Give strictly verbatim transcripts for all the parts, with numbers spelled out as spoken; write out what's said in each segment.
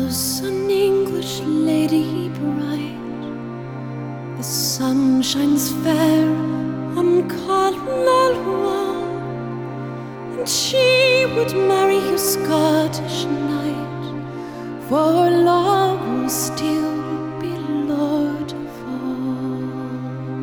was an English lady bright. The sun shines fair on Cornwall, and she would marry a Scottish knight, for love will still be lord of all.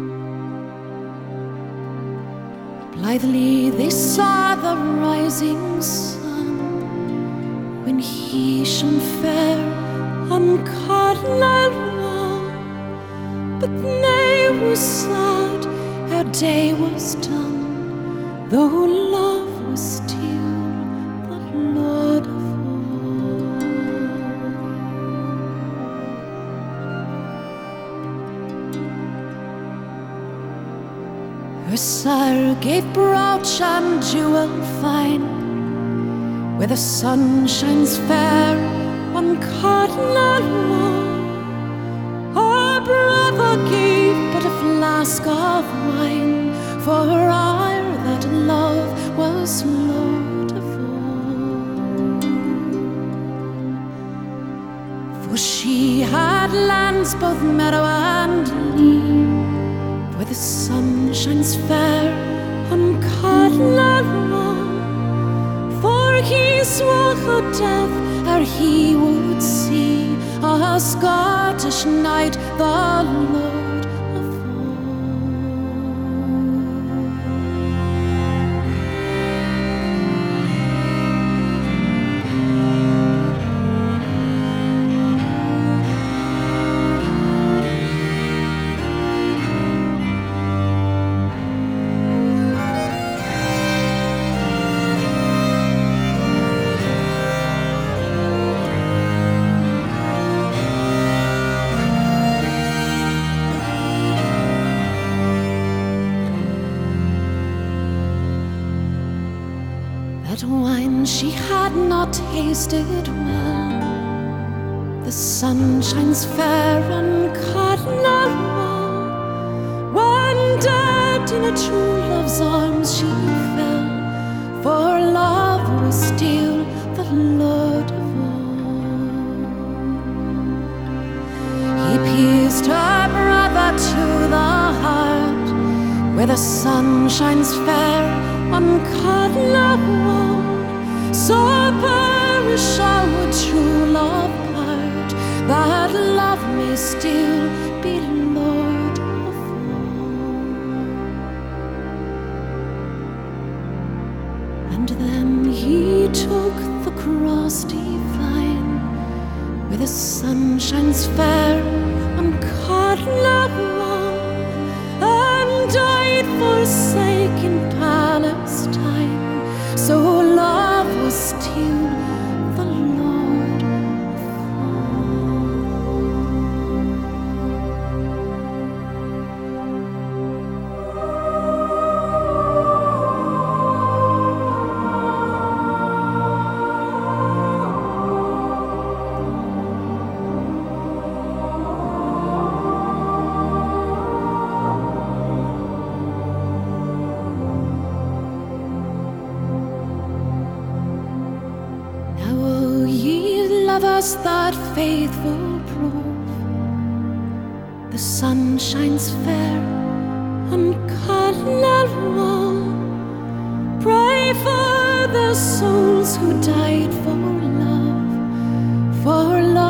Blithely they saw the rising sun, when he shone fair on Cornwall. But they were sad ere day was done, though love was still the lord of all. Her sire gave brooch and jewel fine, where the sun shines fair on Cornwall. Her brother gave but a flask of wine, for her ire that love was lord of all. For she had lands both meadow and lea, where the sun shines fair on Cornwall. For he swore her death ere he would see a Scottish knight, the lord of that wine she had not tasted well. The sun shines fair on Cornwall, when dead in a true love's arms she fell, for love was still the lord of all. He pierced her brother to the heart, where the sun shines fair on Cornwall. So perish our true love part, that love may still be lord of all. And then he took the cross divine, where the sun shines fair on Cornwall, and died forsaken Palestine. So love was still the lord of lovers that faithful prove. The sun shines fair on Cornwall. Pray for the souls who died for love, for love.